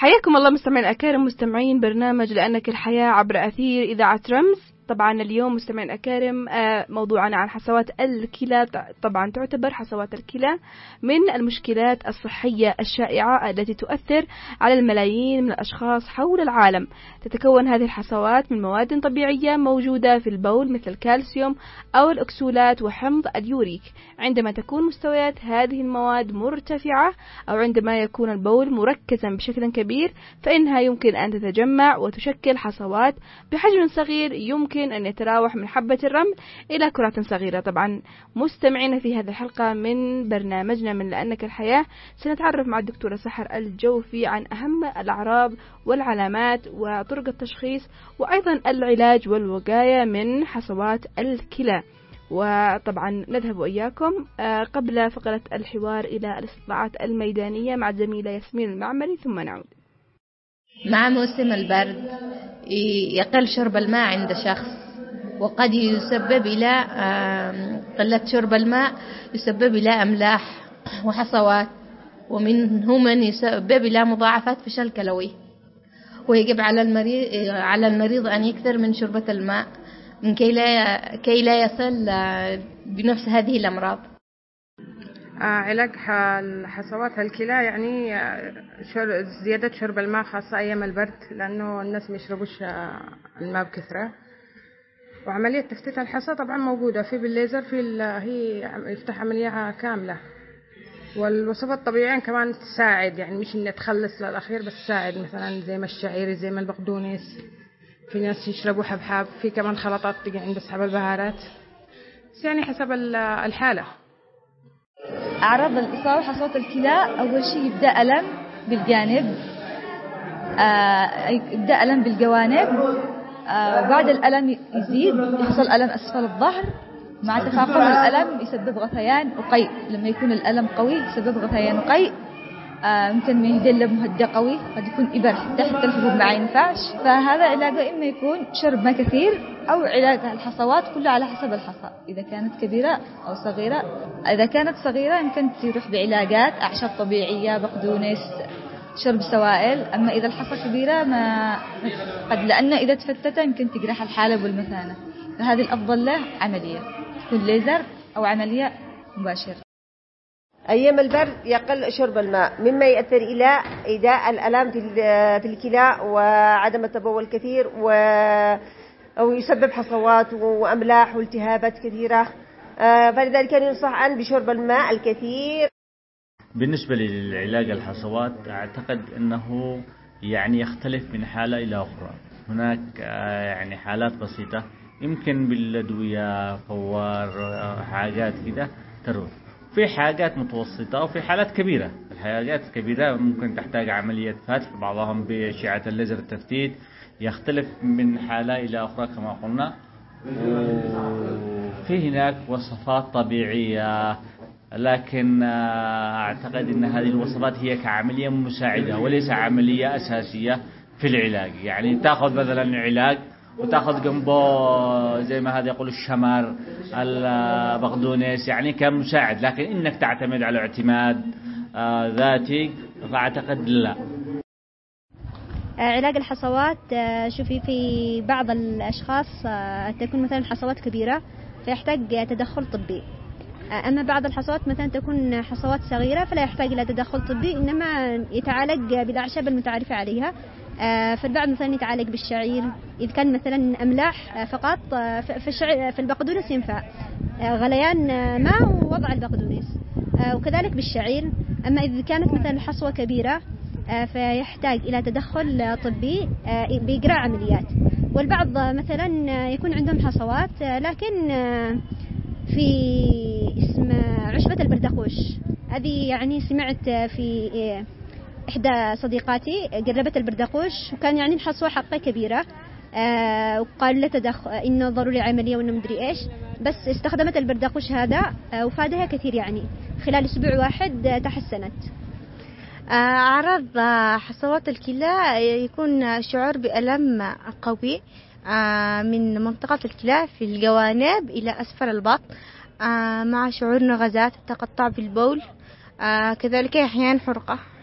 حياكم الله مستمعين الأكارم، مستمعين برنامج لأنك الحياة عبر أثير إذاعة رمز. طبعا اليوم مستمعين الأكارم موضوعنا عن حصوات الكلى. طبعا تعتبر حصوات الكلى من المشكلات الصحية الشائعة التي تؤثر على الملايين من الأشخاص حول العالم. تتكون هذه الحصوات من مواد طبيعية موجودة في البول مثل الكالسيوم أو الأكسولات وحمض اليوريك. عندما تكون مستويات هذه المواد مرتفعة أو عندما يكون البول مركزا بشكل كبير فإنها يمكن أن تتجمع وتشكل حصوات بحجم صغير يمكن أن يتراوح من حبة الرمل إلى كرات صغيرة. طبعا مستمعين في هذه الحلقة من برنامجنا من لأنك الحياة سنتعرف مع الدكتورة سحر الجوفي عن أهم الأعراض والعلامات وطرق التشخيص وأيضا العلاج والوقاية من حصوات الكلى. وطبعا نذهب إياكم قبل فقرة الحوار إلى الاستطلاعات الميدانية مع الزميلة ياسمين المعمري ثم نعود. مع موسم البرد يقل شرب الماء عند شخص، وقد يسبب إلى قلة شرب الماء يسبب إلى أملاح وحصوات، ومنهم من يسبب إلى مضاعفات فشل كلوي. ويجب على المريض أن يكثر من شربة الماء كي لا يصل بنفس هذه الأمراض. علاج حصوات الكلى يعني زيادة شرب الماء خاصة أيام البرد، لأنه الناس ما يشربوش الماء بكثرة. وعملية تفتيت الحصى طبعا موجودة في بالليزر، هي يفتح عملية كاملة. والوصفات الطبيعية كمان تساعد، يعني مش إن تخلص للأخير بس تساعد، مثلا زي ما الشعير زي ما البقدونس، في ناس يشربوا حبحب، في كمان خلطات تجي عند أصحاب البهارات، بس يعني حسب الحالة. أعراض الإصابة بحصوات الكلى أول شيء يبدأ ألم بالجانب، يبدأ ألم بالجوانب، وبعد الألم يزيد يحصل ألم أسفل الظهر، مع تفاقم الألم يسبب غثيان وقيء. لما يكون الألم قوي يسبب غثيان وقيء. ممكن من يدلب مهدى قوي، قد يكون إبر حتى الحبوب معه ينفعش. فهذا علاجه إما يكون شرب ماء كثير أو علاج الحصوات كله على حسب الحصى، إذا كانت كبيرة أو صغيرة. إذا كانت صغيرة يمكن تروح بعلاجات أعشاب طبيعية، بقدونس، شرب سوائل. أما إذا الحصى كبيرة لأن إذا تفتت يمكن تجرح الحالب والمثانة، فهذه الأفضل له عملية تكون ليزر أو عملية مباشرة. أيام البرد يقل شرب الماء مما يؤثر إلى إيداء الألام في الكلى وعدم التبول الكثير أو يسبب حصوات وأملاح والتهابات كثيرة. فلذلك ينصح بشرب الماء الكثير. بالنسبة للعلاج الحصوات أعتقد أنه يعني يختلف من حالة إلى أخرى. هناك يعني حالات بسيطة يمكن بالأدوية فوار حاجات كده تروح، في حاجات متوسطة وفي حالات كبيرة. الحاجات الكبيرة ممكن تحتاج عملية فتح، بعضهم بأشعة الليزر التفتيت، يختلف من حالة إلى أخرى كما قلنا. وفي هناك وصفات طبيعية، لكن أعتقد أن هذه الوصفات هي كعملية مساعدة وليس عملية أساسية في العلاج. يعني تأخذ مثلا علاج وتأخذ جنبه زي ما هذا يقول الشمر البقدونس يعني كمساعد، لكن إنك تعتمد على اعتماد ذاتي فأعتقد لا. علاج الحصوات، شوفي في بعض الأشخاص تكون مثلا حصوات كبيرة فيحتاج تدخل طبي، أما بعض الحصوات مثلا تكون حصوات صغيرة فلا يحتاج إلى تدخل طبي، إنما يتعالج بالأعشاب المتعارفة عليها. فالبعض مثلا يتعالج بالشعير إذا كان مثلا أملاح فقط، في البقدونس ينفع غليان ماء ووضع البقدونس، وكذلك بالشعير. أما إذا كانت مثلا حصوة كبيرة فيحتاج إلى تدخل طبي بإجراء عمليات. والبعض مثلا يكون عندهم حصوات لكن في اسم عشبة البردقوش، هذه يعني سمعت في إحدى صديقاتي جربت البردقوش وكان يعني الحصوة حقه كبيرة، وقال لا تدخل إنه ضروري عملية وإنه مدري إيش، بس استخدمت البردقوش هذا وفادها كثير، يعني خلال أسبوع واحد تحسنت. أعراض حصوات الكلى يكون شعور بألم قوي من منطقة الكلى في الجوانب إلى أسفل البطن، مع شعور نغزات تقطع بالبول، كذلك أحيانا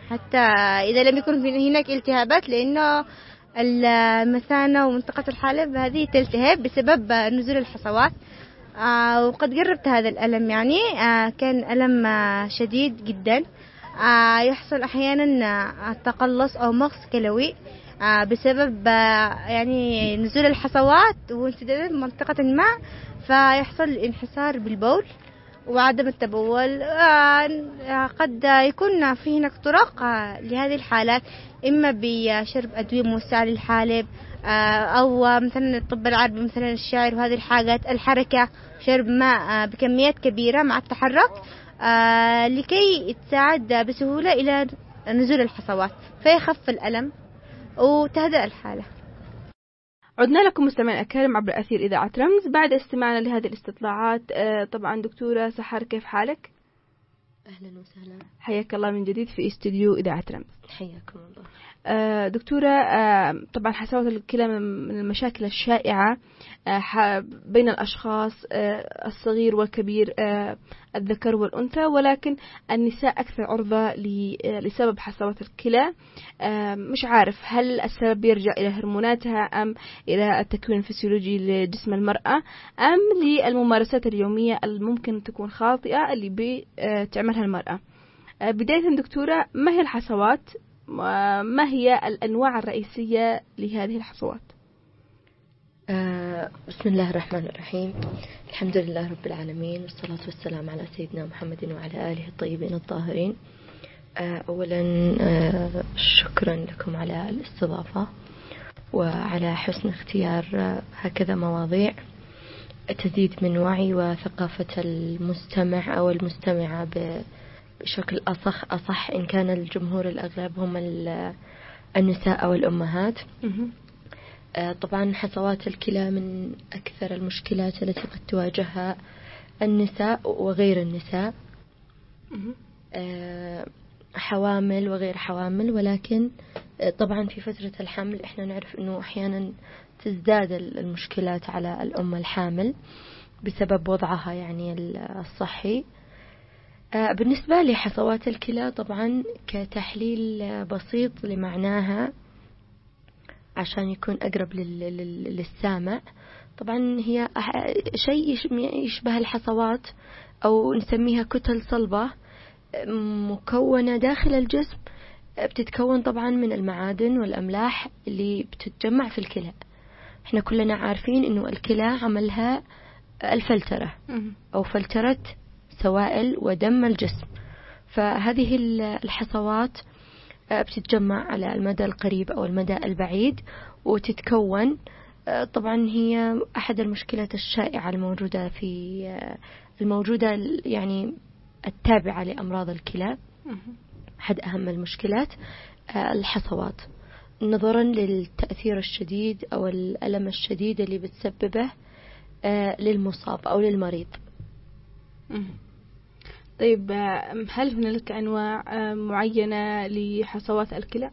حتى إذا لم يكن هناك التهابات، لأنه المثانة ومنطقة الحالب هذه تلتهب بسبب نزول الحصوات. وقد جربت هذا الألم، يعني كان ألم شديد جدا. يحصل أحيانا تقلص أو مغص كلوي بسبب يعني نزول الحصوات وانسداد منطقة ما، فيحصل انحسار بالبول وعدم التبول. قد يكون في هناك طرق لهذه الحالات، إما بشرب أدوية موسعة للحالب، أو مثلا الطب العربي مثلا الشعر وهذه الحاجات، الحركة، شرب ماء بكميات كبيرة مع التحرك لكي تساعد بسهولة إلى نزول الحصوات فيخف الألم وتهدأ الحالة. عدنا لكم مستمعين الكرام عبر أثير إذاعة رمز بعد استماعنا لهذه الاستطلاعات. طبعا دكتورة سحر، كيف حالك؟ أهلا وسهلا، حياك الله من جديد في استوديو إذاعة رمز. حياكم الله. دكتورة، طبعا حصوات الكلى من المشاكل الشائعة بين الأشخاص الصغير والكبير، الذكر والأنثى، ولكن النساء أكثر عرضة لسبب حصوات الكلى. مش عارف هل السبب يرجع إلى هرموناتها أم إلى التكوين الفسيولوجي لجسم المرأة أم للممارسات اليومية الممكن تكون خاطئة اللي بتعملها المرأة. بداية دكتورة، ما هي الحصوات؟ ما هي الأنواع الرئيسية لهذه الحصوات؟ بسم الله الرحمن الرحيم. الحمد لله رب العالمين، والصلاة والسلام على سيدنا محمد وعلى آله الطيبين الطاهرين. أولا شكرا لكم على الاستضافة وعلى حسن اختيار هكذا مواضيع تزيد من وعي وثقافة المستمع أو المستمعة بشكل أصح إن كان الجمهور الأغلب هم النساء أو الأمهات. طبعا حصوات الكلى من أكثر المشكلات التي قد تواجهها النساء وغير النساء، حوامل وغير حوامل، ولكن طبعا في فترة الحمل احنا نعرف انه احيانا تزداد المشكلات على الأم الحامل بسبب وضعها يعني الصحي. بالنسبة لحصوات الكلى طبعا كتحليل بسيط لمعناها عشان يكون أقرب للسامع، طبعا هي شيء يشبه الحصوات أو نسميها كتل صلبة مكونة داخل الجسم، بتتكون طبعا من المعادن والأملاح اللي بتتجمع في الكلى. احنا كلنا عارفين انه الكلى عملها الفلترة أو فلترة سوائل ودم الجسم، فهذه الحصوات بتتجمع على المدى القريب أو المدى البعيد وتتكون. طبعا هي أحد المشكلات الشائعة الموجودة يعني التابعة لأمراض الكلى. أحد أهم المشكلات الحصوات نظرا للتأثير الشديد أو الألم الشديد اللي بتسببه للمصاب أو للمريض. طيب، هل هناك أنواع معينة لحصوات الكلى؟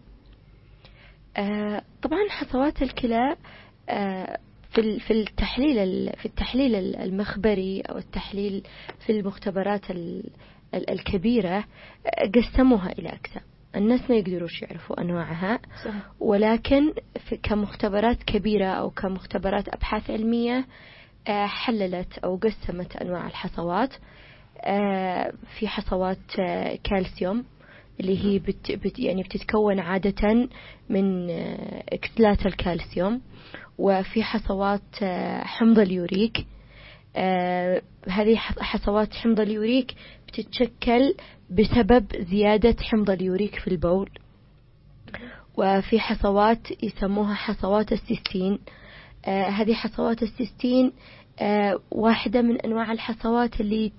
طبعا حصوات الكلى في التحليل المخبري أو التحليل في المختبرات الكبيرة قسموها إلى أقسام. الناس ما يقدروش يعرفوا أنواعها، ولكن كمختبرات كبيرة أو كمختبرات أبحاث علمية حللت أو قسمت أنواع الحصوات. في حصوات كالسيوم اللي هي يعني بتتكون عادة من إكتلات الكالسيوم، وفي حصوات حمض اليوريك. هذه حصوات حمض اليوريك بتتشكل بسبب زيادة حمض اليوريك في البول. وفي حصوات يسموها حصوات السيستين. هذه حصوات السيستين واحدة من أنواع الحصوات اللي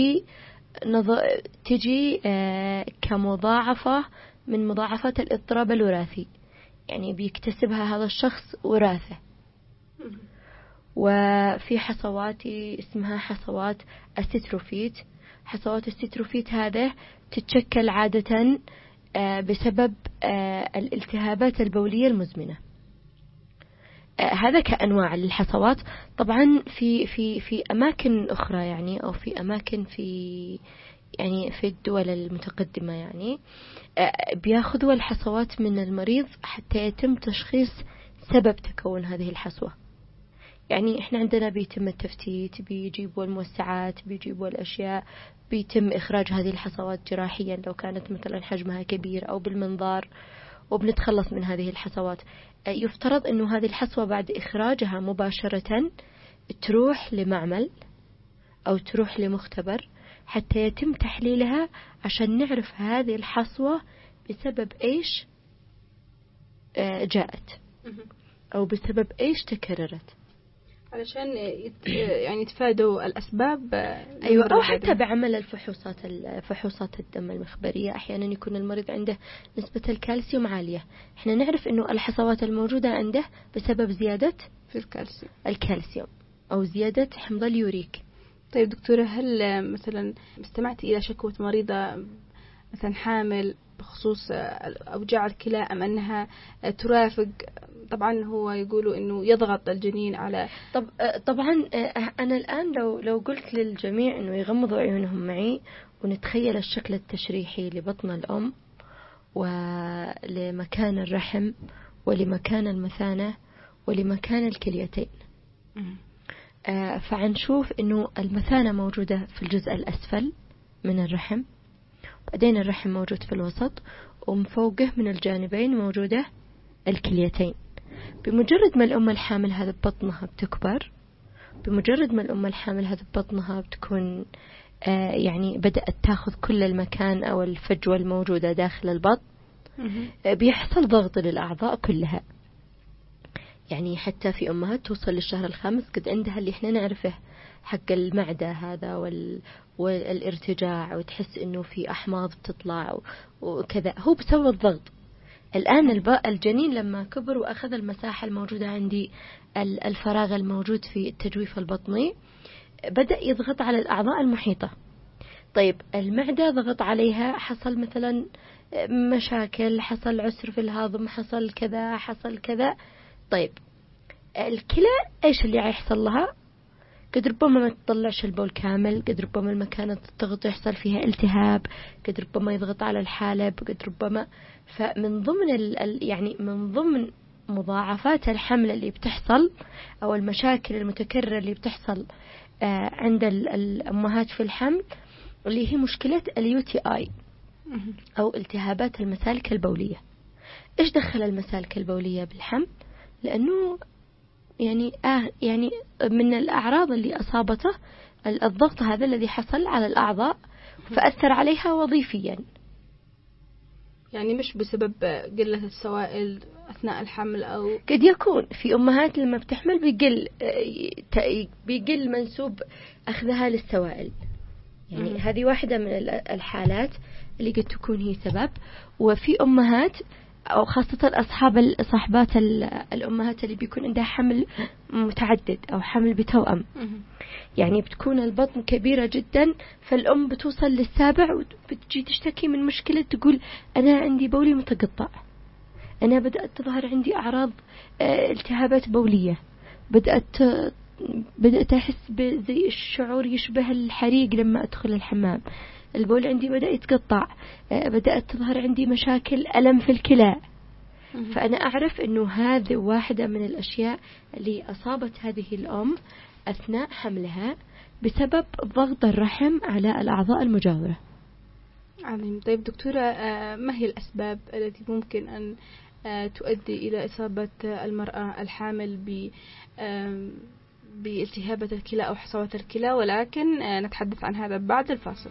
تجي كمضاعفة من مضاعفات الاضطراب الوراثي، يعني بيكتسبها هذا الشخص وراثة. وفي حصوات اسمها حصوات الستروفيت. حصوات الستروفيت هذا تتشكل عادة بسبب الالتهابات البولية المزمنة. هذا كأنواع للحصوات. طبعا في أماكن أخرى يعني أو في أماكن في يعني في الدول المتقدمة يعني بياخذوا الحصوات من المريض حتى يتم تشخيص سبب تكون هذه الحصوة. يعني إحنا عندنا بيتم التفتيت، بيجيبوا الموسعات، بيجيبوا الأشياء، بيتم إخراج هذه الحصوات جراحيا لو كانت مثلا حجمها كبير أو بالمنظار، وبنتخلص من هذه الحصوات. يفترض أنه هذه الحصوة بعد إخراجها مباشرة تروح لمعمل أو تروح لمختبر حتى يتم تحليلها عشان نعرف هذه الحصوة بسبب إيش جاءت أو بسبب إيش تكررت، علشان يعني يتفادوا الأسباب. أيوة، أو حتى بعمل فحوصات الدم المخبرية. أحيانا يكون المريض عنده نسبة الكالسيوم عالية، إحنا نعرف إنه الحصوات الموجودة عنده بسبب زيادة في الكالسيوم أو زيادة حمض اليوريك. طيب دكتورة، هل مثلا استمعتي إلى شكوى مريضة مثلا حامل بخصوص أوجاع الكلى أم أنها ترافق؟ طبعا هو يقولوا إنه يضغط الجنين على طبعا أنا الآن لو قلت للجميع إنه يغمضوا عيونهم معي ونتخيل الشكل التشريحي لبطن الأم ولمكان الرحم ولمكان المثانة ولمكان الكليتين، فعنشوف إنه المثانة موجودة في الجزء الأسفل من الرحم، بعدين الرحم موجود في الوسط، ومن فوقه من الجانبين موجودة الكليتين. بمجرد ما الأم الحامل هذا ببطنها بتكبر، بمجرد ما الأم الحامل هذا ببطنها بتكون يعني بدأت تاخذ كل المكان أو الفجوة الموجودة داخل البطن، بيحصل ضغط للأعضاء كلها. يعني حتى في أمهات توصل للشهر الخامس قد عندها اللي إحنا نعرفه حق المعدة هذا والارتجاع، وتحس إنه في أحماض بتطلع وكذا، هو بسبب الضغط. الآن الجنين لما كبر وأخذ المساحة الموجودة عندي، الفراغ الموجود في التجويف البطني، بدأ يضغط على الأعضاء المحيطة. طيب المعدة ضغط عليها، حصل مثلا مشاكل، حصل عسر في الهضم، حصل كذا حصل كذا. طيب الكلى إيش اللي هيحصل لها؟ قد ربما ما تطلعش البول كامل، قد ربما المكان الضغط يحصل فيها التهاب، قد ربما يضغط على الحالب، قد ربما. فمن ضمن يعني من ضمن مضاعفات الحمل اللي بتحصل أو المشاكل المتكررة اللي بتحصل عند الأمهات في الحمل، اللي هي مشكلة الUTI أو التهابات المسالك البولية. إيش دخل المسالك البولية بالحمل؟ لأنه يعني من الأعراض اللي أصابته الضغط هذا الذي حصل على الأعضاء فأثر عليها وظيفيا. يعني مش بسبب قلة السوائل أثناء الحمل، أو قد يكون في أمهات لما بتحمل بيقل منسوب أخذها للسوائل. يعني هذه واحدة من الحالات اللي قد تكون هي سبب. وفي أمهات أو خاصة صاحبات الأمهات اللي بيكون عندها حمل متعدد أو حمل بتوأم، يعني بتكون البطن كبيرة جدا، فالأم بتوصل للسابع وبتجي تشتكي من مشكلة، تقول أنا عندي بولي متقطع، أنا بدأت تظهر عندي أعراض التهابات بولية، بدأت أحس بزي الشعور يشبه الحريق لما أدخل الحمام، البول عندي بدأ يتقطع، بدأت تظهر عندي مشاكل ألم في الكلى. فأنا أعرف أنه هذه واحدة من الأشياء اللي أصابت هذه الأم أثناء حملها بسبب ضغط الرحم على الأعضاء المجاورة. عظيم. طيب دكتورة، ما هي الأسباب التي ممكن أن تؤدي إلى إصابة المرأة الحامل بالتهابات الكلى أو حصوات الكلى؟ ولكن نتحدث عن هذا بعد الفاصل.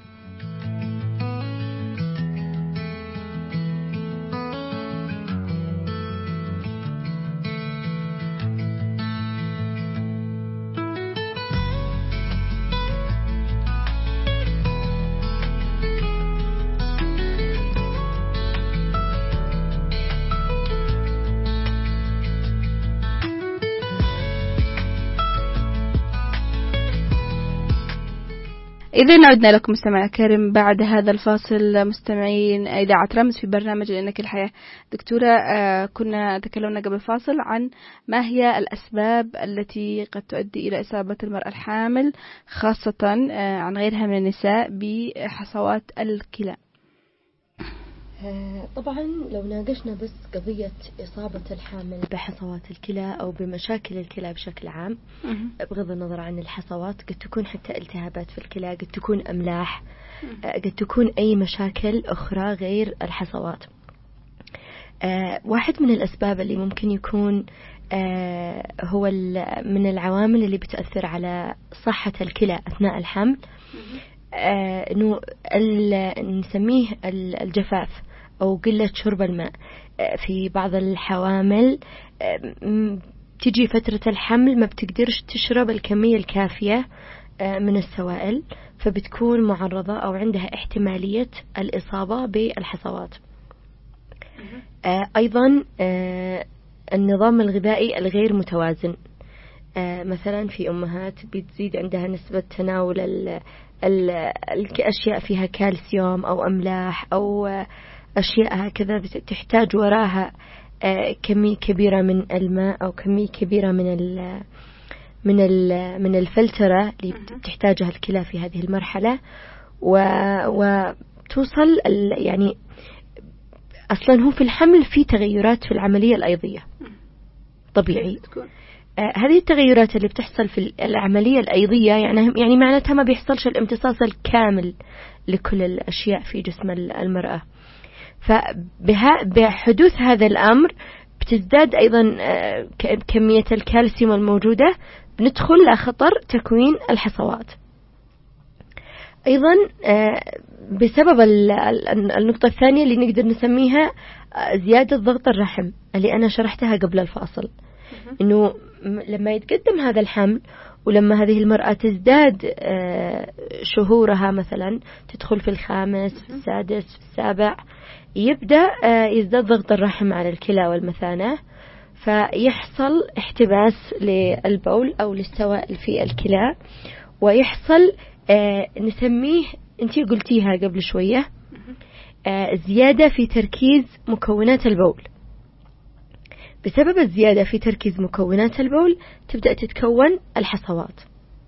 إذا عدنا لكم مستمعينا الكرام بعد هذا الفاصل، مستمعين إذاعة رمز في برنامج لأنك الحياة. دكتورة، كنا تكلمنا قبل الفاصل عن ما هي الأسباب التي قد تؤدي إلى إصابة المرأة الحامل خاصة عن غيرها من النساء بحصوات الكلى. طبعا لو ناقشنا بس قضية إصابة الحامل بحصوات الكلى أو بمشاكل الكلى بشكل عام، بغض النظر عن الحصوات، قد تكون حتى التهابات في الكلى، قد تكون أملاح، قد تكون أي مشاكل أخرى غير الحصوات. واحد من الأسباب اللي ممكن يكون هو من العوامل اللي بتأثر على صحة الكلى أثناء الحمل، إنه نسميه الجفاف أو قلة شرب الماء. في بعض الحوامل تجي فترة الحمل ما بتقدرش تشرب الكمية الكافية من السوائل، فبتكون معرضة أو عندها احتمالية الإصابة بالحصوات. أيضا النظام الغذائي الغير متوازن، مثلا في أمهات بتزيد عندها نسبة تناول الأشياء فيها كالسيوم أو أملاح أو أشياء هكذا، تحتاج وراها كمية كبيرة من الماء أو كمية كبيرة من الفلترة اللي بتحتاجها الكلى في هذه المرحلة، وتوصل يعني أصلا هو في الحمل في تغيرات في العملية الأيضية طبيعي. هذه التغيرات اللي بتحصل في العملية الأيضية يعني معناتها ما بيحصلش الامتصاص الكامل لكل الأشياء في جسم المرأة، فبحدوث هذا الأمر بتزداد أيضا كمية الكالسيوم الموجودة، بندخل لخطر تكوين الحصوات. أيضا بسبب النقطة الثانية اللي نقدر نسميها زيادة ضغط الرحم اللي أنا شرحتها قبل الفاصل، إنه لما يتقدم هذا الحمل ولما هذه المرأة تزداد شهورها، مثلا تدخل في الخامس، في السادس، في السابع، يبدأ يزداد ضغط الرحم على الكلى والمثانة، فيحصل احتباس للبول أو للسوائل في الكلى، ويحصل نسميه، انتي قلتيها قبل شوية، زيادة في تركيز مكونات البول. بسبب الزيادة في تركيز مكونات البول تبدأ تتكون الحصوات.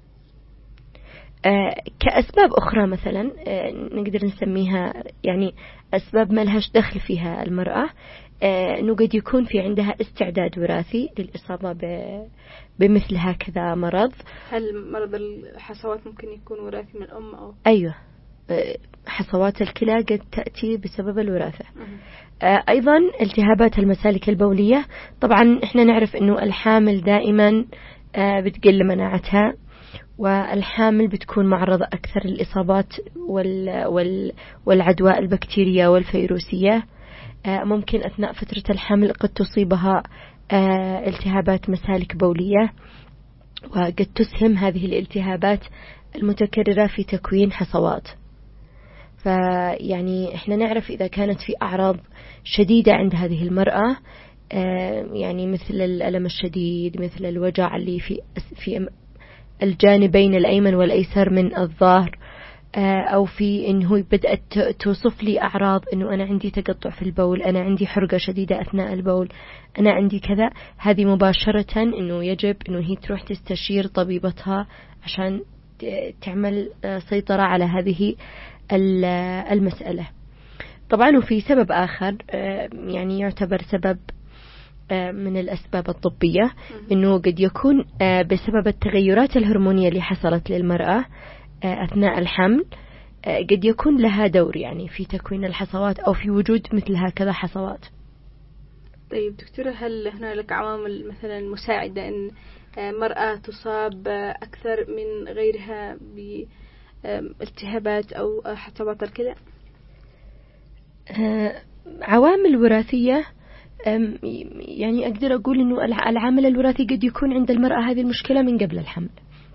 كأسباب أخرى مثلا نقدر نسميها يعني أسباب ما لهاش دخل فيها المرأة، أنه قد يكون في عندها استعداد وراثي للإصابة بمثل هكذا مرض. هل مرض الحصوات ممكن يكون وراثي من الأم أو؟ أيوة، حصوات الكلى قد تأتي بسبب الوراثة. أيضا التهابات المسالك البولية، طبعا إحنا نعرف أنه الحامل دائما بتقل مناعتها، والحامل بتكون معرضة أكثر للإصابات والعدوى البكتيرية والفيروسية. ممكن أثناء فترة الحمل قد تصيبها التهابات مسالك بولية، وقد تسهم هذه الالتهابات المتكررة في تكوين حصوات. فيعني إحنا نعرف إذا كانت في أعراض شديدة عند هذه المرأة، يعني مثل الألم الشديد، مثل الوجع اللي في الجانبين الأيمن والأيسر من الظهر، أو في إنه بدأت توصف لي أعراض إنه أنا عندي تقطع في البول، أنا عندي حرقة شديدة أثناء البول، أنا عندي كذا، هذه مباشرة إنه يجب إنه هي تروح تستشير طبيبتها عشان تعمل سيطرة على هذه المسألة. طبعا وفي سبب آخر يعني يعتبر سبب من الأسباب الطبية، إنه قد يكون بسبب التغيرات الهرمونية اللي حصلت للمرأة أثناء الحمل، قد يكون لها دور يعني في تكوين الحصوات أو في وجود مثل هكذا حصوات. طيب دكتورة، هل هنالك عوامل مثلا مساعدة إن مرأة تصاب أكثر من غيرها بالتهابات أو حصوات الكلى؟ عوامل وراثية، يعني أقدر أقول إنه العامل الوراثي قد يكون عند المرأة هذه المشكلة من قبل الحمل،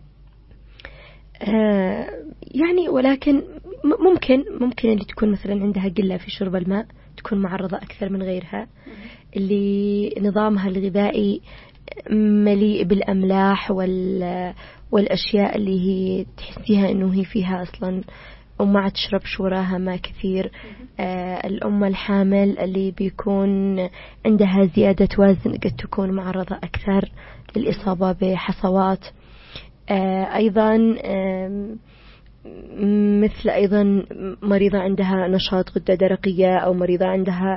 يعني ولكن ممكن اللي تكون مثلا عندها قلة في شرب الماء تكون معرضة أكثر من غيرها، اللي نظامها الغذائي مليء بالأملاح والأشياء اللي هي تحسيها إنه هي فيها أصلا وما تشربش وراها ماء كثير. الأم الحامل اللي بيكون عندها زيادة وزن قد تكون معرضة أكثر للإصابة بحصوات. أيضا مثل أيضا مريضة عندها نشاط غدة درقية أو مريضة عندها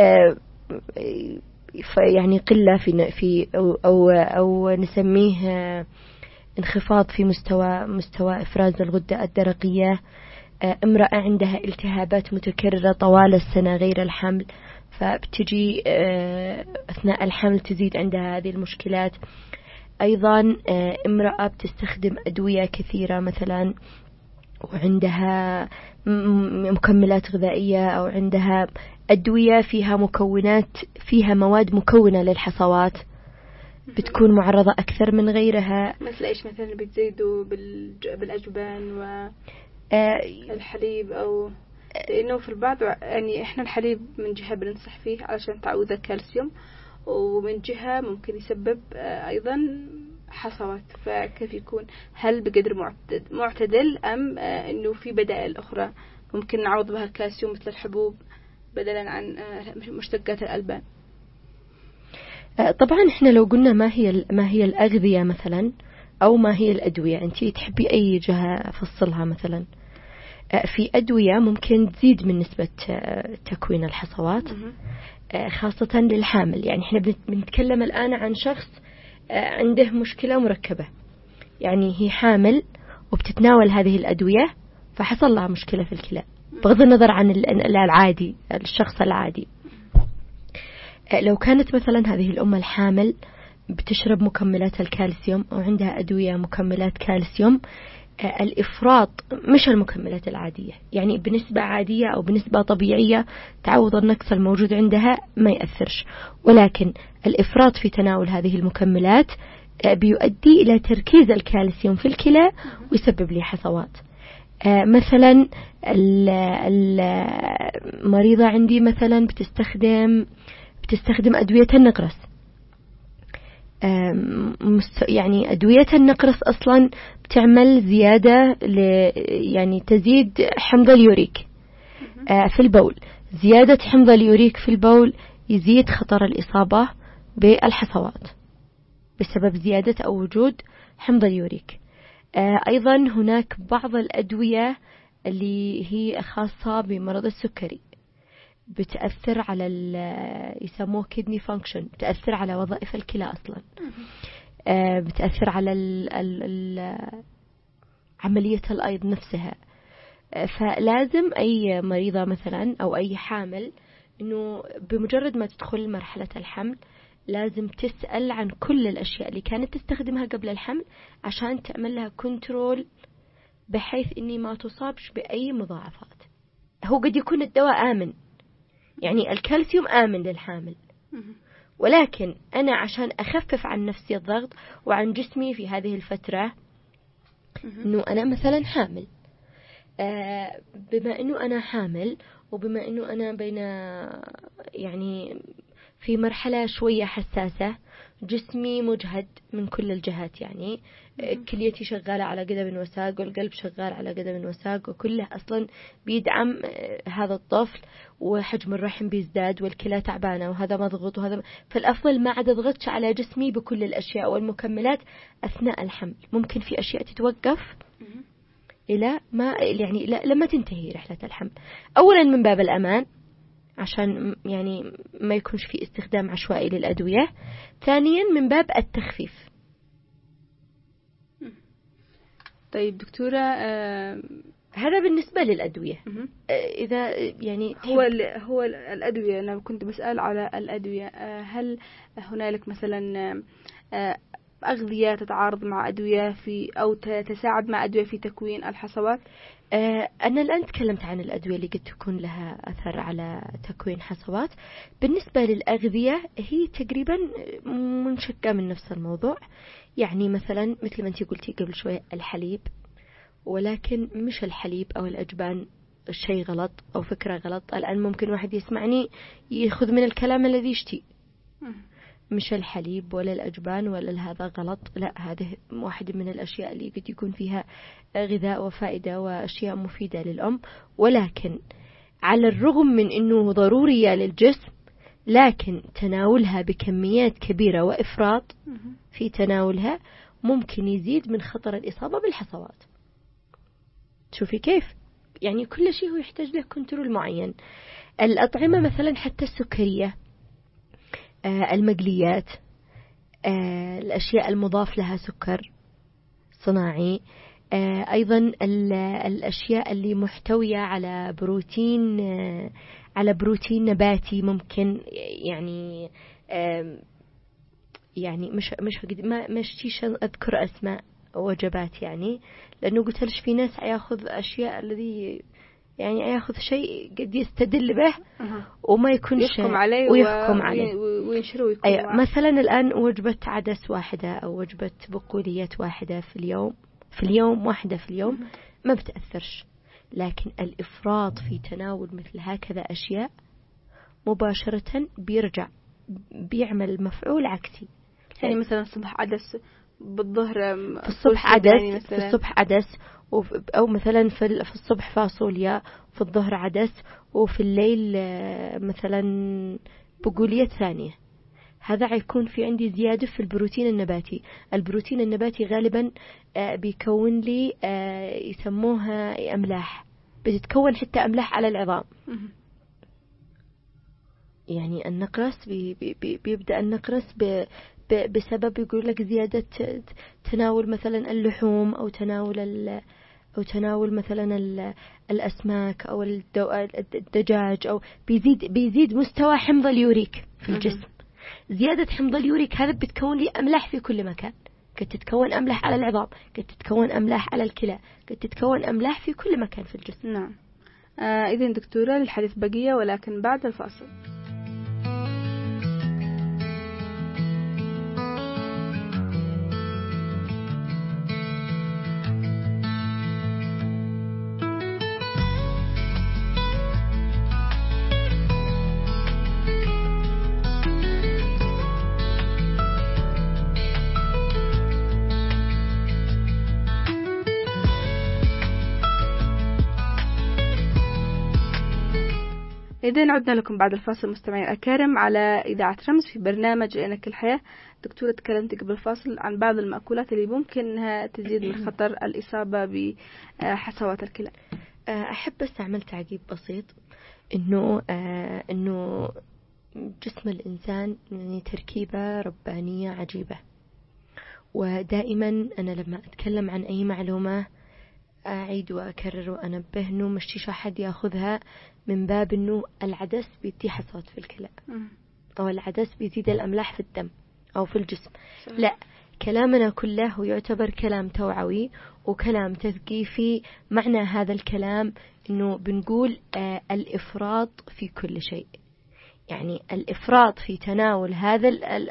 يعني قلة في أو نسميه انخفاض في مستوى إفراز الغدة الدرقية. امرأة عندها التهابات متكررة طوال السنة غير الحمل، فبتجي أثناء الحمل تزيد عندها هذه المشكلات. أيضا امرأة بتستخدم أدوية كثيرة مثلا وعندها مكملات غذائية أو عندها أدوية فيها مواد مكونة للحصوات، بتكون معرضة أكثر من غيرها. مثل إيش مثلا بتزيدوا بالأجبان والحليب أو لأنه في البعض يعني إحنا الحليب من جهة بننصح فيه علشان تعويض الكالسيوم، ومن جهة ممكن يسبب أيضا حصوات. فكيف يكون؟ هل بقدر معتدل أم إنه في بدائل أخرى ممكن نعوض بها الكالسيوم مثل الحبوب بدلا عن مشتقات الألبان؟ طبعا إحنا لو قلنا ما هي الأغذية مثلا أو ما هي الأدوية، أنتي تحبي أي جهة أفصلها مثلا؟ في أدوية ممكن تزيد من نسبة تكوين الحصوات خاصة للحامل. يعني إحنا بنتكلم الآن عن شخص عنده مشكلة مركبة، يعني هي حامل وبتتناول هذه الأدوية فحصل لها مشكلة في الكلى، بغض النظر عن العادي الشخص العادي. لو كانت مثلا هذه الأم الحامل بتشرب مكملات الكالسيوم أو عندها أدوية مكملات كالسيوم، الإفراط مش المكملات العادية، يعني بنسبة عادية أو بنسبة طبيعية تعوض النقص الموجود عندها ما يأثرش، ولكن الإفراط في تناول هذه المكملات بيؤدي إلى تركيز الكالسيوم في الكلى ويسبب لي حصوات. مثلا المريضة عندي مثلا بتستخدم أدوية النقرس. يعني أدوية النقرس أصلا بتعمل زيادة يعني تزيد حمض اليوريك في البول. زيادة حمض اليوريك في البول يزيد خطر الإصابة بالحصوات بسبب زيادة أو وجود حمض اليوريك. أيضا هناك بعض الأدوية اللي هي خاصة بمرض السكري بتأثر على يسموه kidney function، بتأثر على وظائف الكلى أصلا، بتأثر على عملية الأيض نفسها. فلازم أي مريضة مثلا أو أي حامل إنه بمجرد ما تدخل مرحلة الحمل لازم تسأل عن كل الأشياء اللي كانت تستخدمها قبل الحمل عشان تعمل لها كنترول بحيث إني ما تصابش بأي مضاعفات. هو قد يكون الدواء آمن، يعني الكالسيوم آمن للحامل، ولكن أنا عشان أخفف عن نفسي الضغط وعن جسمي في هذه الفترة إنه أنا مثلا حامل، بما إنه أنا حامل وبما إنه أنا بين يعني في مرحلة شوية حساسة، جسمي مجهد من كل الجهات، يعني كليتي شغالة على قدم وساق والقلب شغال على قدم وساق، وكله أصلا بيدعم هذا الطفل، وحجم الرحم بيزداد والكلى تعبانة وهذا مضغوط وهذا. فالأفضل ما عاد أضغطش على جسمي بكل الأشياء والمكملات أثناء الحمل. ممكن في أشياء تتوقف إلى ما يعني لما تنتهي رحلة الحمل، أولا من باب الأمان عشان يعني ما يكونش في استخدام عشوائي للأدوية، ثانيا من باب التخفيف. طيب دكتورة، هذا بالنسبة للأدوية. إذا يعني هو الأدوية، أنا كنت بسأل على الأدوية، هل هنالك مثلا أغذية تتعارض مع أدوية أو تساعد مع أدوية في تكوين الحصوات؟ أنا الآن تكلمت عن الأدوية اللي قد تكون لها أثر على تكوين حصوات. بالنسبة للأغذية هي تقريبا منشقة من نفس الموضوع. يعني مثلا مثل ما أنتي قلتي قبل شوية الحليب، ولكن مش الحليب أو الأجبان شيء غلط أو فكرة غلط. الآن ممكن واحد يسمعني يأخذ من الكلام الذي يشتي. مش الحليب ولا الأجبان ولا هذا غلط، لا، هذه واحدة من الأشياء اللي قد يكون فيها غذاء وفائدة وأشياء مفيدة للأم، ولكن على الرغم من أنه ضرورية للجسم، لكن تناولها بكميات كبيرة وإفراط في تناولها ممكن يزيد من خطر الإصابة بالحصوات. شوفي كيف، يعني كل شيء هو يحتاج له كنترول معين. الأطعمة مثلا حتى السكرية، المقليات، الأشياء المضاف لها سكر صناعي، أيضا الأشياء اللي محتوية على بروتين نباتي، ممكن يعني مش أذكر أسماء وجبات، يعني لأنه قلت لش في ناس يأخذ أشياء الذي يعني يأخذ شيء قد يستدل به وما يكونش يحكم عليه وينشره ويكون مثلا الآن وجبة عدس واحدة أو وجبة بقوليات واحدة في اليوم واحدة في اليوم ما بتأثرش، لكن الإفراط في تناول مثل هكذا أشياء مباشرة بيعمل مفعول عكسي. يعني مثلا الصبح عدس، بالظهر في الصبح عدس، يعني في الصبح عدس، أو مثلا في الصبح فاصوليا، في الظهر عدس، وفي الليل مثلا بقولية ثانية. هذا حيكون في عندي زيادة في البروتين النباتي. البروتين النباتي غالبا بيكون لي يسموها أملاح، بتتكون حتى أملاح على العظام. يعني النقرس بيبدأ النقرس بسبب يقول لك زيادة تناول مثلا اللحوم أو تناول مثلا الأسماك أو الدجاج، أو بيزيد مستوى حمض اليوريك في الجسم. زيادة حمض اليوريك هذا بتكون لي أملاح في كل مكان، قد تتكون أملاح على العظام، قد تتكون أملاح على الكلى، قد تتكون أملاح في كل مكان في الجسم. نعم. إذن دكتورة للحديث بقية، ولكن بعد الفاصل. إذن عدنا لكم بعد الفاصل مستمعين الأكارم على إذاعة رمز في برنامج لأنك الحياة. دكتورة تكلمت قبل الفاصل عن بعض المأكولات اللي ممكن تزيد من خطر الإصابة بحصوات الكلى. أحب بس أعمل تعقيب بسيط، إنه جسم الإنسان يعني تركيبة ربانية عجيبة، ودائما أنا لما أتكلم عن أي معلومة أعيد وأكرر وأنبه إنه مش أحد يأخذها من باب إنه العدس بيدي حصوات في الكلى أو العدس بيزيد الأملاح في الدم أو في الجسم. لا، كلامنا كله يعتبر كلام توعوي وكلام تثقيفي. معنى هذا الكلام إنه بنقول الإفراط في كل شيء، يعني الإفراط في تناول هذا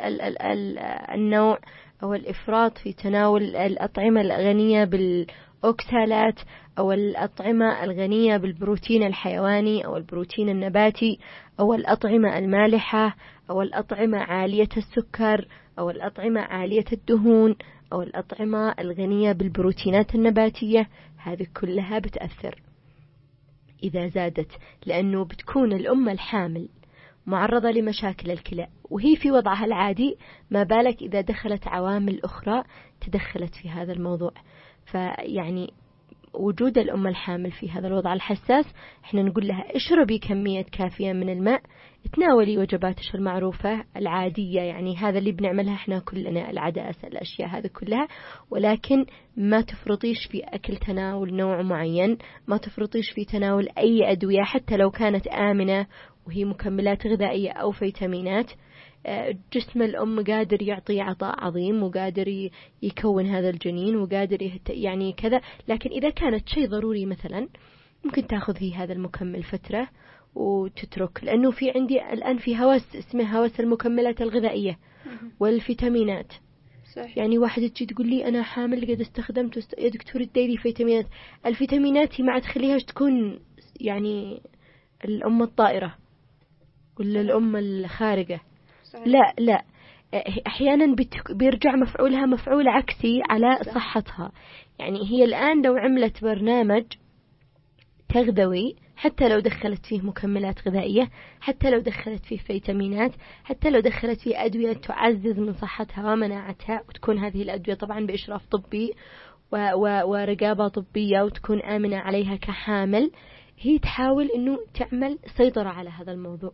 النوع أو الإفراط في تناول الأطعمة الغنية بالأوكسالات أو الأطعمة الغنية بالبروتين الحيواني أو البروتين النباتي أو الأطعمة المالحة أو الأطعمة عالية السكر أو الأطعمة عالية الدهون أو الأطعمة الغنية بالبروتينات النباتية، هذه كلها بتأثر إذا زادت، لأنه بتكون الأم الحامل معرضة لمشاكل الكلى وهي في وضعها العادي، ما بالك إذا دخلت عوامل أخرى تدخلت في هذا الموضوع. فيعني وجود الأم الحامل في هذا الوضع الحساس، احنا نقول لها اشربي كمية كافية من الماء، تناولي وجباتش المعروفة العادية، يعني هذا اللي بنعملها احنا كلنا، العدس، الأشياء هذه كلها، ولكن ما تفرطيش في أكل تناول نوع معين، ما تفرطيش في تناول أي أدوية حتى لو كانت آمنة وهي مكملات غذائية أو فيتامينات. جسم الأم قادر يعطي عطاء عظيم وقادر يكون هذا الجنين وقادر يعني كذا، لكن إذا كانت شيء ضروري مثلا ممكن تأخذي هذا المكمل فترة وتترك، لأنه في عندي الآن في هوس اسمه هوس المكملات الغذائية والفيتامينات. صحيح. يعني واحدة تجي تقول لي أنا حامل قد استخدمت يا دكتور اديلي فيتامينات. الفيتامينات هي ما تخليهاش تكون يعني الأم الطائرة ولا الأم الخارجة. صحيح. لا أحيانا بيرجع مفعولها مفعول عكسي على صحتها. يعني هي الآن لو عملت برنامج تغذوي، حتى لو دخلت فيه مكملات غذائية، حتى لو دخلت فيه فيتامينات، حتى لو دخلت فيه أدوية تعزز من صحتها ومناعتها، وتكون هذه الأدوية طبعا بإشراف طبي ورقابة طبية، وتكون آمنة عليها كحامل، هي تحاول أنه تعمل سيطرة على هذا الموضوع،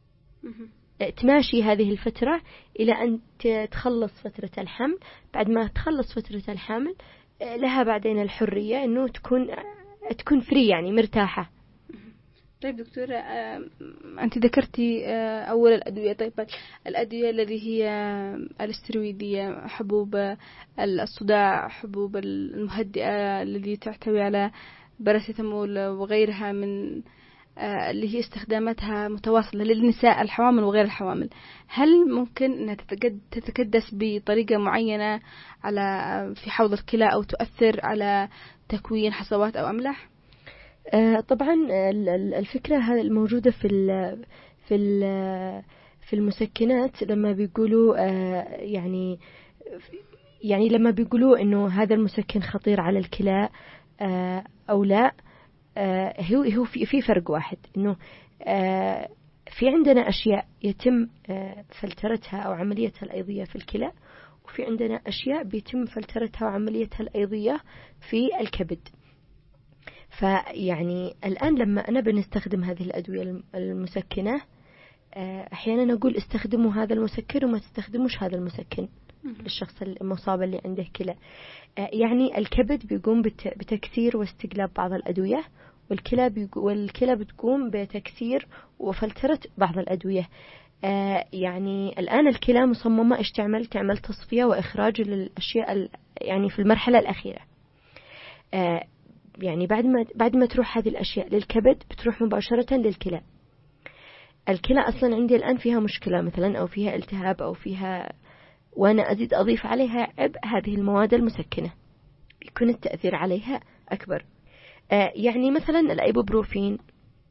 تماشي هذه الفترة إلى أن تخلص فترة الحمل. بعد ما تخلص فترة الحمل لها بعدين الحرية أنه تكون فري، يعني مرتاحة. طيب دكتورة، أنت ذكرتي أول الأدوية. طيب الأدوية الذي هي الاسترويدية، حبوب الصداع، حبوب المهدئة التي تحتوي على باراسيتامول وغيرها من اللي هي استخداماتها متواصلة للنساء الحوامل وغير الحوامل، هل ممكن أنها تتكدس بطريقة معينة في حوض الكلى أو تؤثر على تكوين حصوات أو أملاح؟ طبعا الفكرة هذه الموجودة في المسكنات، لما بيقولوا يعني لما بيقولوا إنه هذا المسكن خطير على الكلى أو لا، هو في فرق واحد، إنه في عندنا أشياء يتم فلترتها أو عمليتها الأيضية في الكلى، وفي عندنا أشياء بيتم فلترتها وعمليتها الأيضية في الكبد. فيعني الآن لما أنا بنستخدم هذه الأدوية المسكنة، أحيانا أقول استخدموا هذا المسكن وما تستخدموش هذا المسكن للشخص المصاب اللي عنده كلى. يعني الكبد بيقوم بتكسير واستقلاب بعض الأدوية، والكلى بتقوم بتكسير وفلترة بعض الأدوية. يعني الآن الكلى مصممة إيش تعمل تصفية وإخراج للأشياء يعني في المرحلة الأخيرة. يعني بعد ما تروح هذه الأشياء للكبد بتروح مباشرة للكلى. الكلى أصلا عندي الآن فيها مشكلة مثلا، أو فيها التهاب، أو فيها، وأنا أضيف عليها عبء هذه المواد المسكنة، يكون التأثير عليها أكبر. يعني مثلا الأيبوبروفين،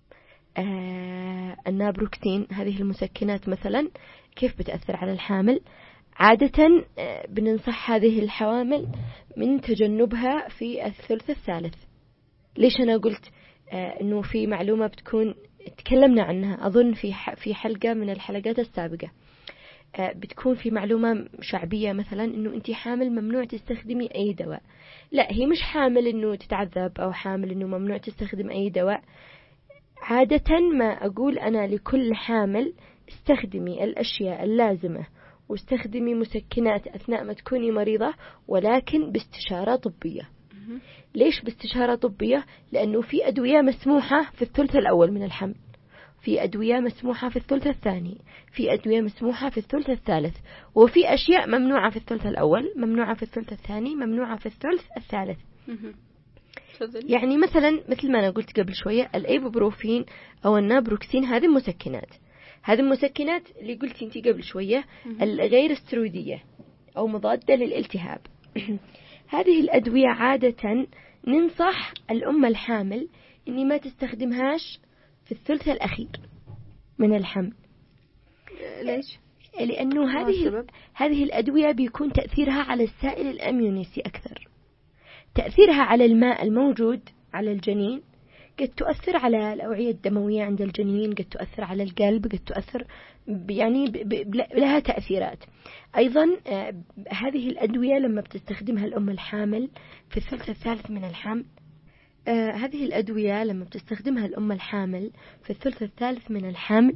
النابروكسين، هذه المسكنات مثلا كيف بتأثر على الحامل؟ عادة بننصح هذه الحوامل من تجنبها في الثلث الثالث. ليش أنا قلت أنه في معلومة بتكون تكلمنا عنها أظن في حلقة من الحلقات السابقة، بتكون في معلومة شعبية مثلا أنه أنت حامل ممنوع تستخدمي أي دواء. لا، هي مش حامل أنه تتعذب أو حامل أنه ممنوع تستخدم أي دواء. عادة ما أقول أنا لكل حامل استخدمي الأشياء اللازمة واستخدمي مسكنات أثناء ما تكوني مريضة، ولكن باستشارة طبية. ليش باستشارة طبية؟ لأنه في أدوية مسموحة في الثلث الأول من الحمل، في أدوية مسموحة في الثلث الثاني، في أدوية مسموحة في الثلث الثالث، وفي أشياء ممنوعة في الثلث الأول، ممنوعة في الثلث الثاني، ممنوعة في الثلث الثالث. يعني مثل ما أنا قلت قبل شوية، الأيبوبروفين أو النابروكسين هذه مسكنات، هذه المسكنات اللي قلت انتي قبل شوية الغير استرويدية أو مضادة للالتهاب. هذه الأدوية عادة ننصح الأم الحامل إني ما تستخدمهاش في الثلث الأخير من الحمل. ليش؟ لأنه هذه الأدوية بيكون تأثيرها على السائل الأميونيسي أكثر. تأثيرها على الماء الموجود على الجنين قد تؤثر على الأوعية الدموية عند الجنين، قد تؤثر على القلب، قد تؤثر يعني لها تأثيرات. أيضا هذه الأدوية لما بتستخدمها الأم الحامل في الثلث الثالث من الحمل، هذه الأدوية لما بتستخدمها الأم الحامل في الثلث الثالث من الحمل،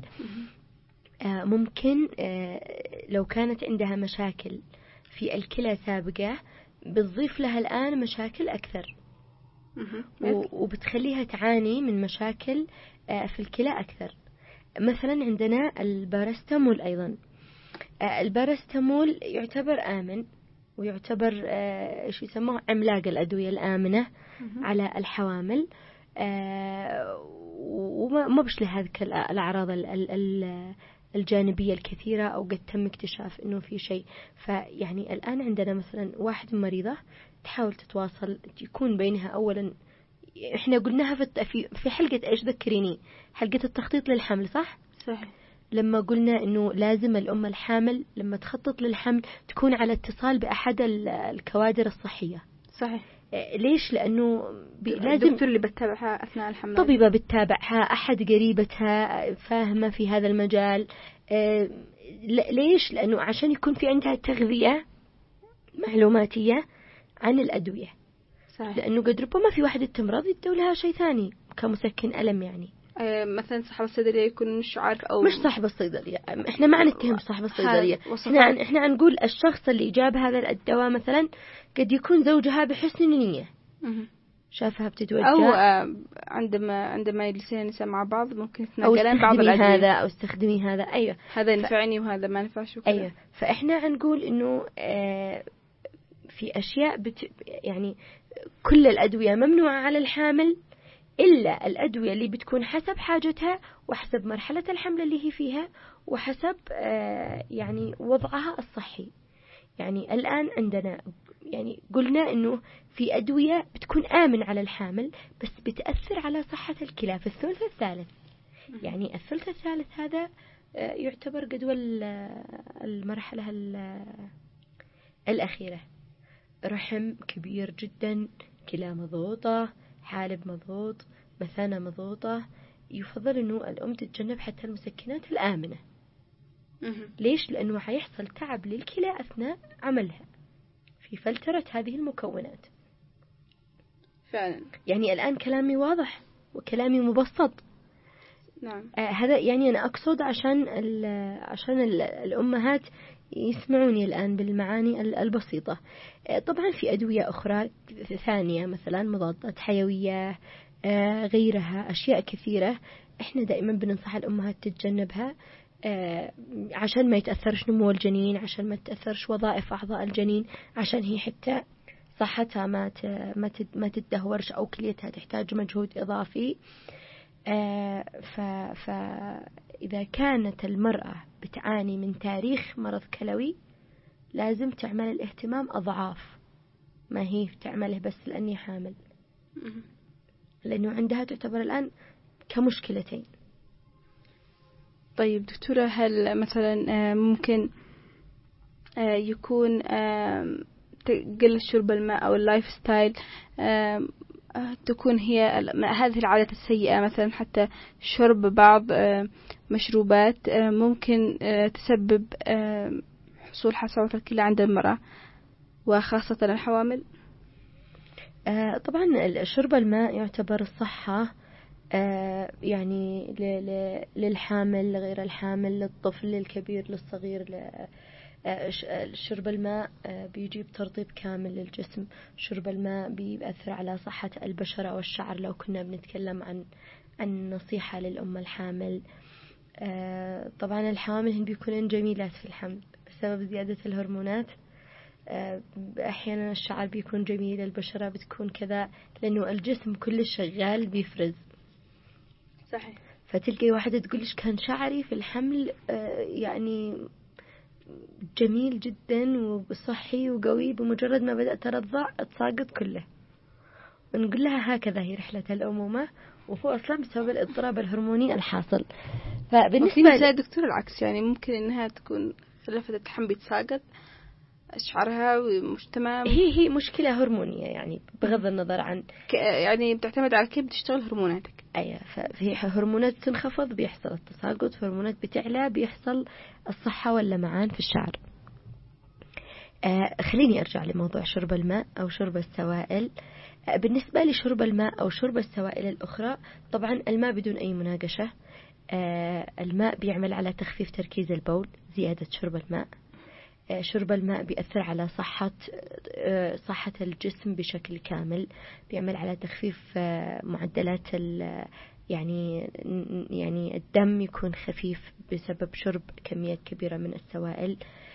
ممكن لو كانت عندها مشاكل في الكلى سابقة بتضيف لها الآن مشاكل أكثر، وبتخليها تعاني من مشاكل في الكلى أكثر. مثلا عندنا الباراستامول. أيضا الباراستامول يعتبر آمن، ويعتبر شو يسموه عملاق الأدوية الآمنة على الحوامل، وما بش لها الأعراض الجانبية الكثيرة، أو قد تم اكتشاف إنه في شيء. فيعني الآن عندنا مثلا واحد مريضة تحاول تتواصل، يكون بينها أولا، إحنا قلناها في حلقة إيش ذكريني، حلقة التخطيط للحمل، صح؟ صحيح. لما قلنا أنه لازم الأم الحامل لما تخطط للحمل تكون على اتصال بأحد الكوادر الصحية. صحيح. ليش؟ لأنه لازم الدكتور اللي بتتابعها أثناء الحمل، طبيبة بتتابعها، أحد قريبتها فاهمة في هذا المجال. ليش؟ لأنه عشان يكون في عندها تغذية معلوماتية عن الأدوية. صحيح. لأنه قد ربما في واحدة تمرض يدوا لها شيء ثاني كمسكن ألم يعني. مثلا صاحب الصيدلية يكون مش عارف أو مش صاحب الصيدلية، إحنا ما نتهم صاحب الصيدلية، إحنا نقول الشخص اللي جاب هذا الدواء مثلا قد يكون زوجها بحسن نية شافها بتتوجه، أو عندما يجلسين النساء مع بعض ممكن يتناقلان بعض الأدوية هذا أو استخدمي هذا. أيوة هذا ينفعني وهذا ما ينفعش وكذا. أيوة. فإحنا نقول إنه في أشياء يعني كل الأدوية ممنوعة على الحامل إلا الأدوية اللي بتكون حسب حاجتها وحسب مرحلة الحمل اللي هي فيها وحسب يعني وضعها الصحي. يعني الآن عندنا يعني قلنا إنه في أدوية بتكون آمن على الحامل بس بتأثر على صحة الكلى في الثلث الثالث. يعني الثلث الثالث هذا يعتبر جدول المرحلة الأخيرة. رحم كبير جدا، كلى مضغوطة، حالب مضغوط، مثانة مضغوطة، يفضل إنه الأم تتجنب حتى المسكنات الآمنة. ليش؟ لأنه حيحصل تعب للكلى أثناء عملها في فلترة هذه المكونات. فعلا. يعني الآن كلامي واضح وكلامي مبسط. نعم. هذا يعني أنا أقصد عشان الأمهات يسمعوني الآن بالمعاني البسيطة. طبعا في أدوية أخرى ثانية مثلا مضادات حيوية غيرها، أشياء كثيرة إحنا دائما بننصح الأمهات تتجنبها عشان ما يتأثرش نمو الجنين، عشان ما تتأثرش وظائف أعضاء الجنين، عشان هي حتى صحتها ما تتدهورش أو كليتها تحتاج مجهود إضافي. فإذا كانت المرأة بتعاني من تاريخ مرض كلوي لازم تعمل الاهتمام أضعاف ما هي تعمله بس لأني حامل، لأنه عندها تعتبر الآن كمشكلتين. طيب دكتورة، هل مثلا ممكن يكون قلة شرب الماء أو اللايف ستايل تكون هي هذه العادة السيئة، مثلا حتى شرب بعض مشروبات ممكن تسبب حصول حصوات الكلى عند المرأة وخاصة الحوامل؟ طبعا شرب الماء يعتبر الصحة يعني للحامل لغير الحامل، للطفل للكبير للصغير. شرب الماء بيجيب ترطيب كامل للجسم. شرب الماء بيأثر على صحة البشرة والشعر لو كنا بنتكلم عن نصيحة للأم الحامل. طبعا الحوامل بيكونن جميلات في الحمل بسبب زيادة الهرمونات. أحيانا الشعر بيكون جميل، البشرة بتكون كذا، لأنه الجسم كل شغال بيفرز. صحيح. فتلقي واحدة تقولش كان شعري في الحمل يعني جميل جدا وصحي وقوي، بمجرد ما بدأت أرضع تساقط كله. ونقول لها هكذا هي رحلة الأمومة، وهو أصلا بسبب الاضطراب الهرموني الحاصل. فبالنسبة لي دكتور العكس، يعني ممكن إنها تكون خلفت الحمل بيتساقط شعرها ومجتمع، هي مشكلة هرمونية يعني بغض النظر عن يعني بتعتمد على كيف تشتغل هرموناتك. أيوة. ففي هرمونات تنخفض بيحصل التساقط، هرمونات بتعلى بيحصل الصحة واللمعان في الشعر. خليني أرجع لموضوع شرب الماء أو شرب السوائل. بالنسبة لشرب الماء أو شرب السوائل الأخرى، طبعا الماء بدون أي مناقشة الماء بيعمل على تخفيف تركيز البول. زيادة شرب الماء، شرب الماء بيأثر على صحة الجسم بشكل كامل، بيعمل على تخفيف معدلات يعني الدم يكون خفيف بسبب شرب كميات كبيرة من السوائل.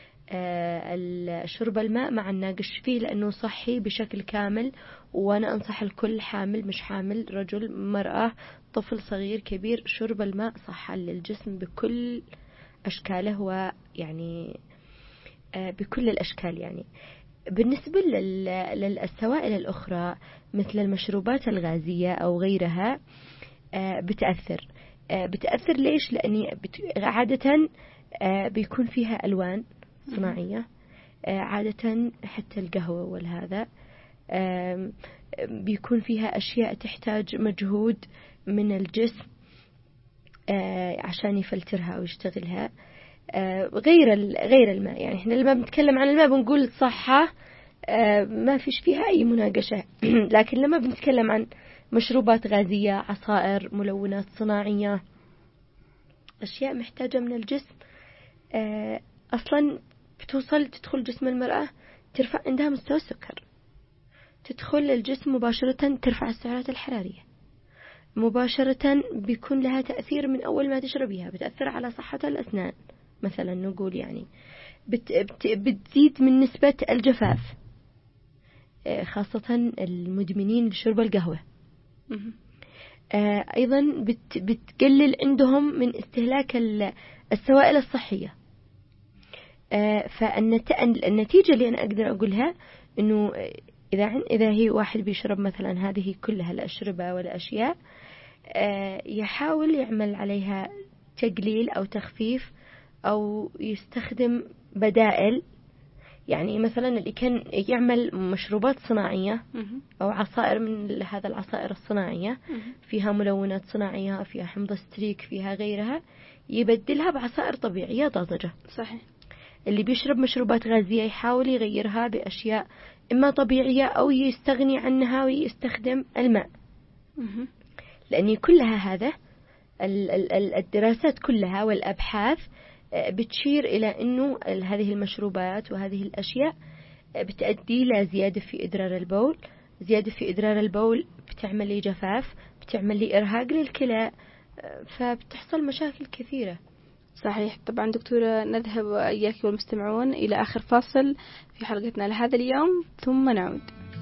شرب الماء مع الناقش فيه لأنه صحي بشكل كامل، وأنا أنصح الكل حامل مش حامل، رجل مرأة طفل صغير كبير، شرب الماء صحة للجسم بكل أشكاله ويعني بكل الأشكال. يعني بالنسبة للسوائل الأخرى مثل المشروبات الغازية أو غيرها بتأثر. بتأثر ليش؟ لأني عادة بيكون فيها ألوان صناعية، عادة حتى القهوة والهذا بيكون فيها أشياء تحتاج مجهود من الجسم عشان يفلترها أو يشتغلها، غير الماء. يعني إحنا لما بنتكلم عن الماء بنقول صحة، ما فيش فيها أي مناقشة. لكن لما بنتكلم عن مشروبات غازية، عصائر، ملونات صناعية، أشياء محتاجة من الجسم، أصلا تدخل جسم المرأة ترفع عندها مستوى السكر، تدخل الجسم مباشرة ترفع السعرات الحرارية مباشرة، بيكون لها تأثير من أول ما تشربيها، بتأثر على صحة الأسنان مثلا نقول، يعني بتزيد من نسبة الجفاف، خاصة المدمنين لشرب القهوة. أيضا بتقلل عندهم من استهلاك السوائل الصحية. فالنتيجة اللي أنا أقدر أقولها إنه إذا هي واحد بيشرب مثلا هذه كلها الأشربة والأشياء، يحاول يعمل عليها تقليل أو تخفيف، أو يستخدم بدائل. يعني مثلا اللي كان يعمل مشروبات صناعية أو عصائر من هذا العصائر الصناعية فيها ملونات صناعية، فيها حمض ستريك، فيها غيرها، يبدلها بعصائر طبيعية طازجة. صحيح. اللي بيشرب مشروبات غازية يحاول يغيرها بأشياء إما طبيعية أو يستغني عنها ويستخدم الماء. لأن كلها هذا الدراسات كلها والأبحاث بتشير إلى أنه هذه المشروبات وهذه الأشياء بتؤدي إلى زيادة في إدرار البول. زيادة في إدرار البول بتعمل لي جفاف، بتعمل لي إرهاق للكلى، فبتحصل مشاكل كثيرة. صحيح. طبعا دكتورة نذهب إياك والمستمعون إلى آخر فاصل في حلقتنا لهذا اليوم، ثم نعود.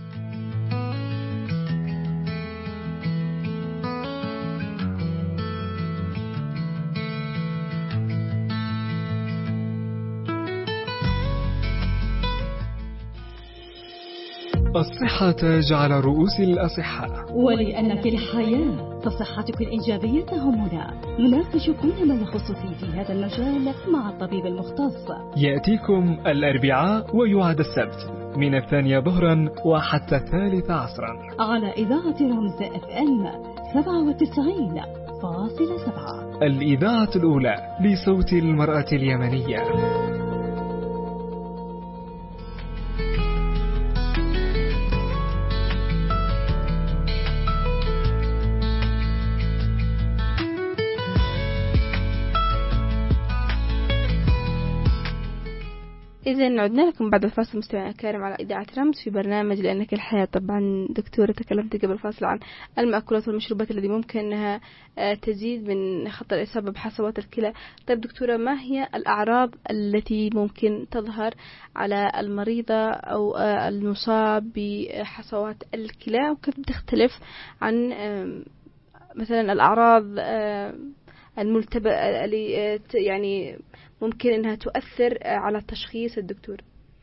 الصحة تاج على رؤوس الأصحاء، ولأنك الحياة فصحتك الإيجابية تهمنا. نناقش كل ما يخصك في هذا المجال مع الطبيب المختص. يأتيكم الأربعاء ويعاد السبت من 2 ظهرا وحتى 3 عصرا على إذاعة رمز FM 97.7، الإذاعة الأولى لصوت المرأة اليمنية. إذن عدنا لكم بعد الفاصل مستمعينا الكرام على إذاعة رمز في برنامج لأنك الحياة. طبعا دكتورة تكلمت قبل الفاصل عن المأكولات والمشروبات التي ممكن أنها تزيد من خطر الإصابة بحصوات الكلى. طيب دكتورة، ما هي الأعراض التي ممكن تظهر على المريضة أو المصاب بحصوات الكلى، وكيف تختلف عن مثلا الأعراض الملتبسة اللي يعني ممكن أنها تؤثر على التشخيص الدكتور؟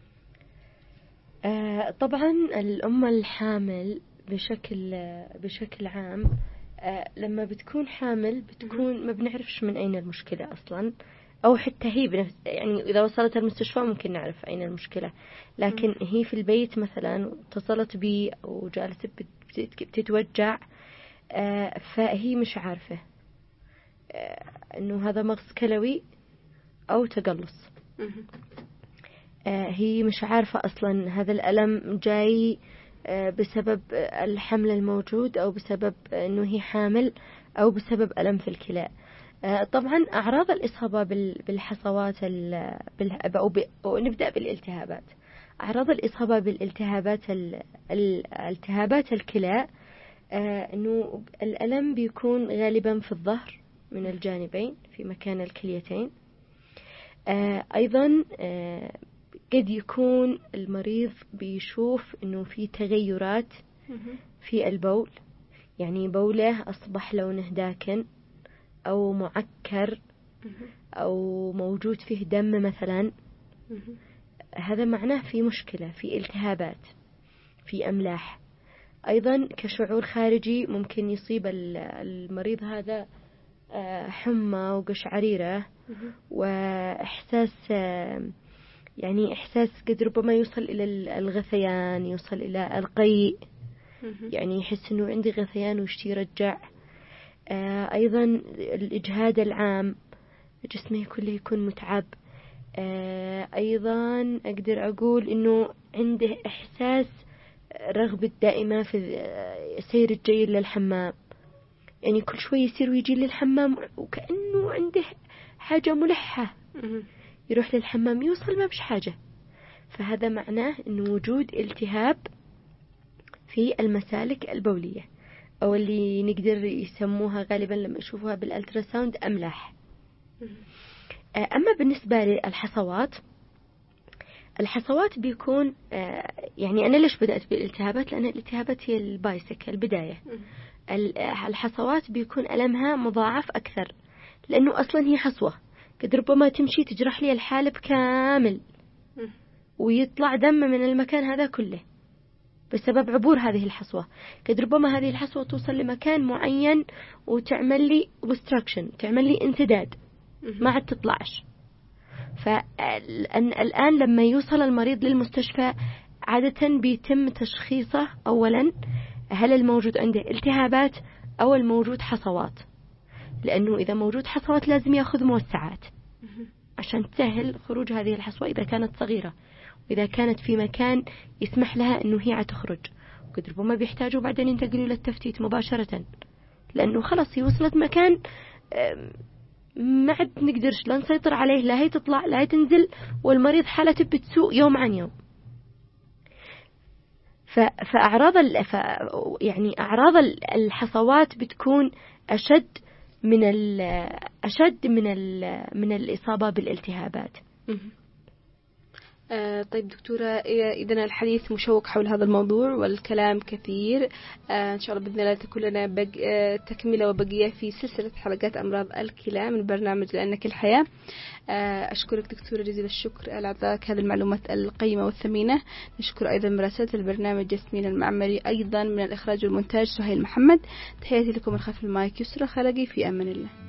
طبعا الأم الحامل بشكل عام لما بتكون حامل بتكون ما بنعرفش من أين المشكلة أصلا، أو حتى هي يعني إذا وصلت المستشفى ممكن نعرف أين المشكلة، لكن هي في البيت مثلا اتصلت بي أو جالسة بتتوجع، فهي مش عارفة إنه هذا مغص كلوي أو تقلص. هي مش عارفة أصلا هذا الألم جاي بسبب الحمل الموجود أو بسبب أنه هي حامل أو بسبب ألم في الكلى. طبعا أعراض الإصابة بالحصوات نبدأ بالالتهابات. أعراض الإصابة بالالتهابات التهابات الكلى أنه الألم بيكون غالبا في الظهر من الجانبين في مكان الكليتين. أيضا قد يكون المريض بيشوف أنه في تغيرات في البول، يعني بوله أصبح لونه داكن أو معكر أو موجود فيه دم مثلا، هذا معناه في مشكلة، في التهابات، في أملاح. أيضا كشعور خارجي ممكن يصيب المريض هذا حمى وقشعريرة وإحساس يعني إحساس قد ربما يوصل إلى الغثيان، يوصل إلى القيء، يعني يحس إنه عندي غثيان ويشتي يرجع. أيضا الإجهاد العام، جسمه كله يكون متعب. أيضا أقدر أقول إنه عنده إحساس رغبة دائمة في سير الجيل للحمام، يعني كل شوي يصير ويجي للحمام وكأنه عنده حاجة ملحة، يروح للحمام يوصل ما بش حاجة. فهذا معناه إنه وجود التهاب في المسالك البولية، أو اللي نقدر يسموها غالبا لما يشوفوها بالألتراساوند أملاح. أما بالنسبة للحصوات، الحصوات بيكون يعني أنا ليش بدأت بالالتهابات؟ لأن الالتهابات هي البايسك البداية. الحصوات بيكون ألمها مضاعف أكثر، لأنه أصلا هي حصوة قد ربما تمشي تجرح لي الحالب كامل ويطلع دم من المكان هذا كله بسبب عبور هذه الحصوة. قد ربما هذه الحصوة توصل لمكان معين وتعمل لي obstruction، تعمل لي انسداد ما عاد تطلعش. فالآن لما يوصل المريض للمستشفى عادة بيتم تشخيصه أولا هل الموجود عنده التهابات أو الموجود حصوات، لأنه إذا موجود حصوات لازم يأخذ موسعات عشان تسهل خروج هذه الحصوة إذا كانت صغيرة، وإذا كانت في مكان يسمح لها أنه هي تخرج. وقد ربما بيحتاجوا بعدين ينتقلوا للتفتيت مباشرة، لأنه خلاص هي وصلت مكان ما عاد نقدرش لا نسيطر عليه، لا هي تطلع لا هي تنزل، والمريض حالته بتسوء يوم عن يوم. فأعراض يعني أعراض الحصوات بتكون أشد من الإصابة بالالتهابات. طيب دكتورة، إذن الحديث مشوق حول هذا الموضوع والكلام كثير. إن شاء الله بإذن الله تكون لنا تكملة وبقية في سلسلة حلقات أمراض الكلى من برنامج لأنك الحياة. أشكرك دكتورة جزيل الشكر على إعطائك هذه المعلومات القيمة والثمينة. نشكر أيضا مراسلة البرنامج ياسمين المعمري، أيضا من الإخراج والمونتاج سهيل محمد. تحياتي لكم من خلف المايك يسرى خلقي، في أمان الله.